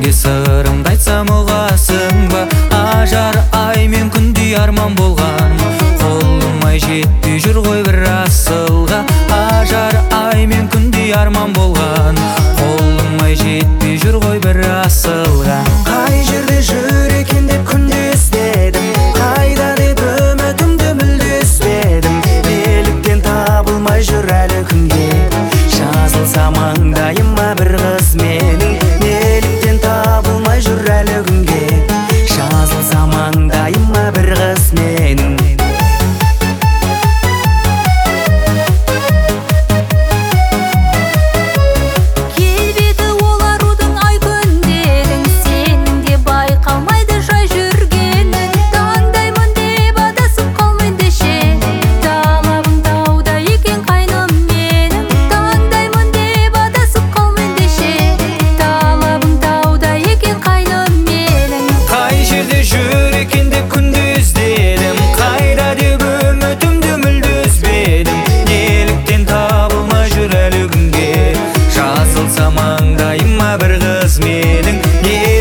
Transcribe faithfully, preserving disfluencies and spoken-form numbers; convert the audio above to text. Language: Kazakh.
сенге сырымды айтсам ұғасың ба? Ажар ай мен күндей арман болған, қолымай жетпей жүр ғой бір асылға. Ажар ай мен күндей арман болған, қолымай жетпей жүр ғой бір асылға. Қай жерде жүр екен деп күнде іздедім, қайда деп үмітімді мүлде үзбедім. Неліктен табылмай жүр әлі күнге, жазылса маңдайыма бір қыз менің. Неліктен табылмай жүр әлі күнге, жазылса маңдайыма бір қыз менің. Жазылса маңдайыма бір қыз менің.